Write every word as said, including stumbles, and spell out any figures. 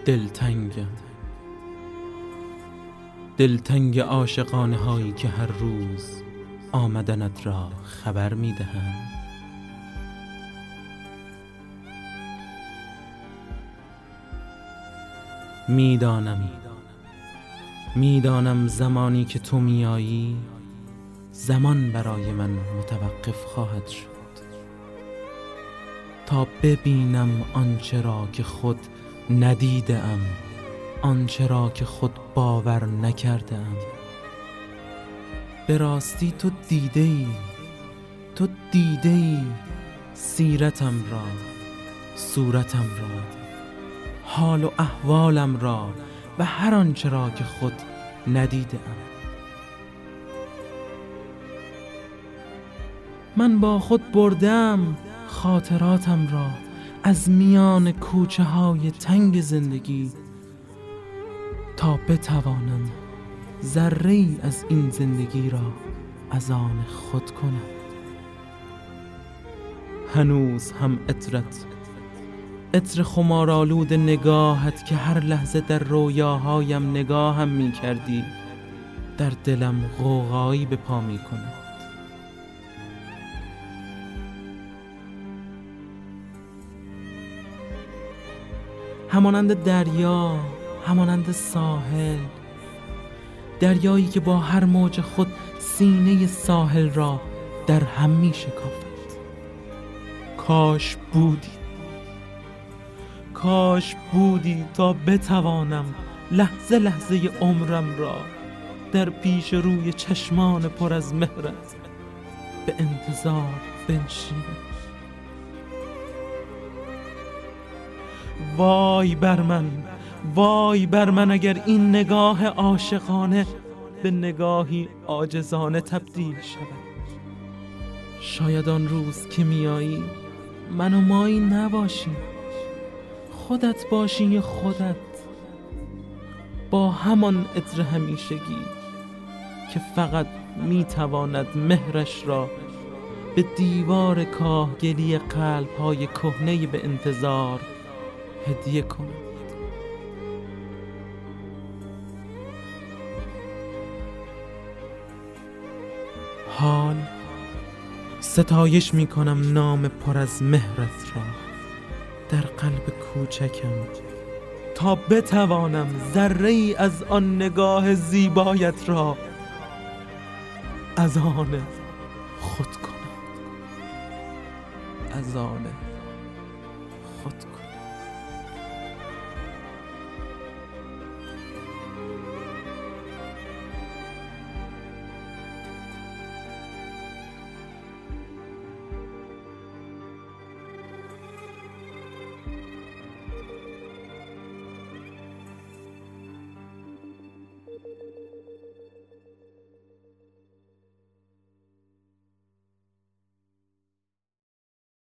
دلتنگم، دلتنگ عاشقانه هایی که هر روز آمدنت را خبر می دهند. می دانم می دانم زمانی که تو می آیی زمان برای من متوقف خواهد شد تا ببینم آنچه را که خود ندیدم، آنچه را که خود باور نکردم. به راستی تو دیده ای تو دیده ای سیرتم را، صورتم را، حال و احوالم را و هر آنچه را که خود ندیدم. من با خود بردم خاطراتم را از میان کوچه های تنگ زندگی تا بتوانم ذره‌ای از این زندگی را از آن خود کنم. هنوز هم عطرت، عطر خمارآلود نگاهت که هر لحظه در رویاهایم نگاهم می کردی در دلم غوغایی به پا می کند. همانند دریا، همانند ساحل، دریایی که با هر موج خود سینه ساحل را در هم می شکافد. کاش بودی کاش بودی تا بتوانم لحظه لحظه عمرم را در پیش روی چشمان پر از مهرت به انتظار بنشینم. وای بر من، وای بر من اگر این نگاه عاشقانه به نگاهی عاجزانه تبدیل شود. شاید آن روز که میایی من و مایی نباشی، خودت باشی، خودت با همان عطر همیشگی که فقط میتواند مهرش را به دیوار کاهگلی قلب‌های کهنه به انتظار هدیه کند. حال ستایش می کنم نام پر از مهرت را در قلب کوچکم تا بتوانم ذره ای از آن نگاه زیبایت را از آن خود کنم از آن خود کنم